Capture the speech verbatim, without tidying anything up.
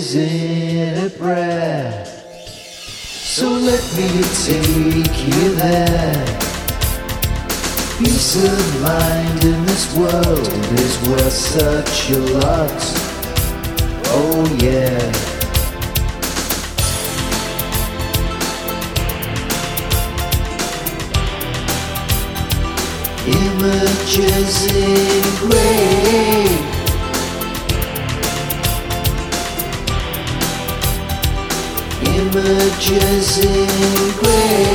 is in a prayer. So let me take you there. Peace of mind in this world is worth such a lot. Oh yeah. Images in grey, images in grey.